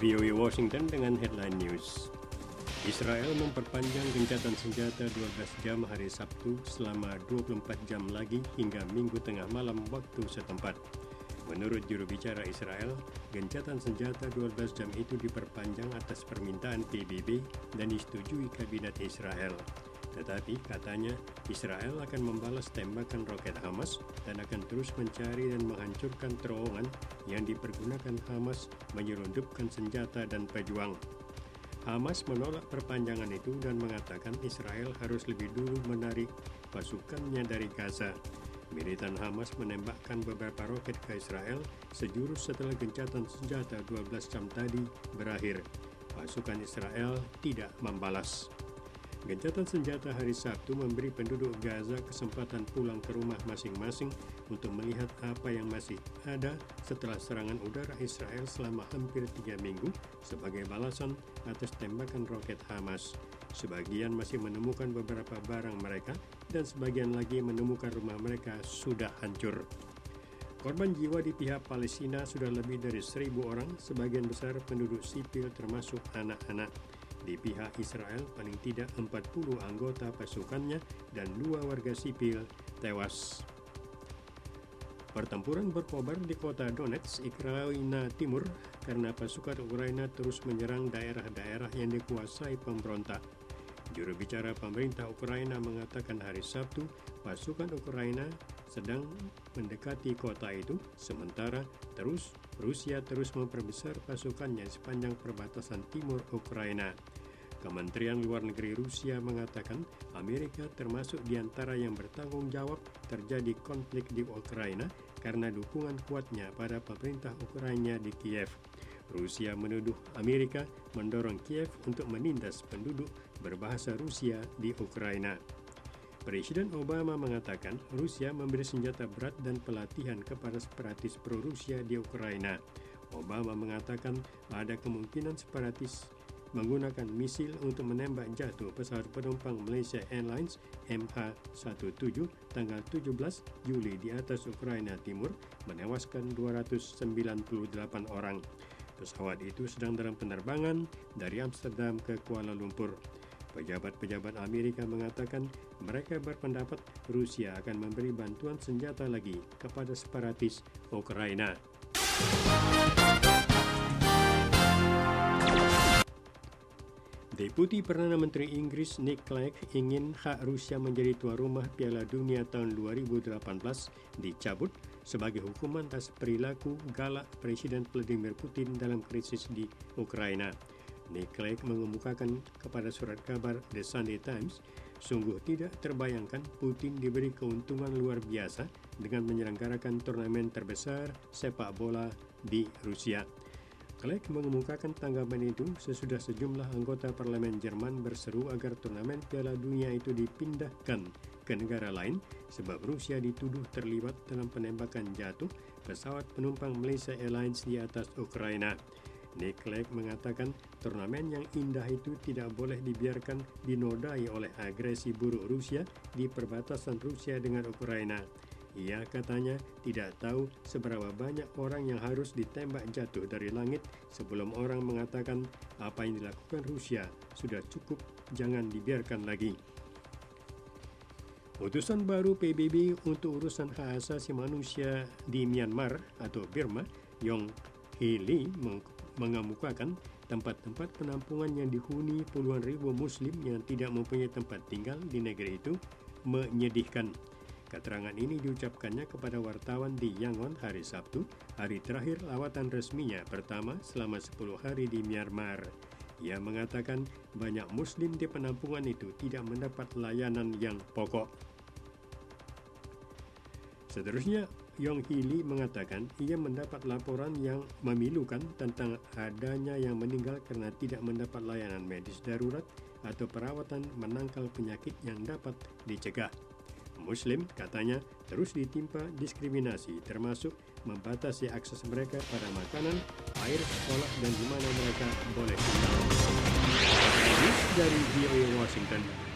VOA Washington dengan headline news. Israel memperpanjang gencatan senjata 12 jam hari Sabtu selama 24 jam lagi hingga Minggu tengah malam waktu setempat. Menurut juru bicara Israel, gencatan senjata 12 jam itu diperpanjang atas permintaan PBB dan disetujui kabinet Israel. Tetapi katanya Israel akan membalas tembakan roket Hamas dan akan terus mencari dan menghancurkan terowongan yang dipergunakan Hamas menyelundupkan senjata dan pejuang. Hamas menolak perpanjangan itu dan mengatakan Israel harus lebih dulu menarik pasukannya dari Gaza. Militan Hamas menembakkan beberapa roket ke Israel sejurus setelah gencatan senjata 12 jam tadi berakhir. Pasukan Israel tidak membalas. Gencatan senjata hari Sabtu memberi penduduk Gaza kesempatan pulang ke rumah masing-masing untuk melihat apa yang masih ada setelah serangan udara Israel selama hampir 3 minggu sebagai balasan atas tembakan roket Hamas. Sebagian masih menemukan beberapa barang mereka dan sebagian lagi menemukan rumah mereka sudah hancur. Korban jiwa di pihak Palestina sudah lebih dari 1.000 orang, sebagian besar penduduk sipil termasuk anak-anak. Di pihak Israel, paling tidak 40 anggota pasukannya dan 2 warga sipil tewas. Pertempuran berkobar di kota Donetsk, Ukraina Timur, karena pasukan Ukraina terus menyerang daerah-daerah yang dikuasai pemberontak. Juru bicara pemerintah Ukraina mengatakan hari Sabtu, pasukan Ukraina sedang mendekati kota itu, sementara Rusia terus memperbesar pasukannya sepanjang perbatasan timur Ukraina. Kementerian Luar Negeri Rusia mengatakan Amerika termasuk di antara yang bertanggung jawab terjadi konflik di Ukraina karena dukungan kuatnya pada pemerintah Ukraina di Kiev. Rusia menuduh Amerika mendorong Kiev untuk menindas penduduk berbahasa Rusia di Ukraina. Presiden Obama mengatakan Rusia memberi senjata berat dan pelatihan kepada separatis pro-Rusia di Ukraina. Obama mengatakan ada kemungkinan separatis menggunakan misil untuk menembak jatuh pesawat penumpang Malaysia Airlines MH17 tanggal 17 Juli di atas Ukraina Timur, menewaskan 298 orang. Pesawat itu sedang dalam penerbangan dari Amsterdam ke Kuala Lumpur. Pejabat-pejabat Amerika mengatakan mereka berpendapat Rusia akan memberi bantuan senjata lagi kepada separatis Ukraina. Deputi Perdana Menteri Inggris Nick Clegg ingin hak Rusia menjadi tuan rumah Piala Dunia tahun 2018 dicabut sebagai hukuman atas perilaku galak Presiden Vladimir Putin dalam krisis di Ukraina. Nick Clegg mengemukakan kepada surat kabar The Sunday Times, sungguh tidak terbayangkan Putin diberi keuntungan luar biasa dengan menyelenggarakan turnamen terbesar sepak bola di Rusia. Clegg mengemukakan tanggapan itu sesudah sejumlah anggota parlemen Jerman berseru agar turnamen Piala Dunia itu dipindahkan ke negara lain sebab Rusia dituduh terlibat dalam penembakan jatuh pesawat penumpang Malaysia Airlines di atas Ukraina. Nick Clegg mengatakan turnamen yang indah itu tidak boleh dibiarkan dinodai oleh agresi buruk Rusia di perbatasan Rusia dengan Ukraina. Ia katanya tidak tahu seberapa banyak orang yang harus ditembak jatuh dari langit sebelum orang mengatakan apa yang dilakukan Rusia sudah cukup, jangan dibiarkan lagi. Utusan baru PBB untuk urusan hak asasi manusia di Myanmar atau Burma, Yong Hee Lee, mengemukakan tempat-tempat penampungan yang dihuni puluhan ribu Muslim yang tidak mempunyai tempat tinggal di negeri itu menyedihkan. Keterangan ini diucapkannya kepada wartawan di Yangon hari Sabtu, hari terakhir lawatan resminya pertama selama 10 hari di Myanmar. Ia mengatakan banyak Muslim di penampungan itu tidak mendapat layanan yang pokok. Seterusnya, Yong Hee Lee mengatakan ia mendapat laporan yang memilukan tentang adanya yang meninggal karena tidak mendapat layanan medis darurat atau perawatan menangkal penyakit yang dapat dicegah. Muslim, katanya, terus ditimpa diskriminasi, termasuk membatasi akses mereka pada makanan, air, sekolah, dan di mana mereka boleh tinggal. Dari VOA Washington.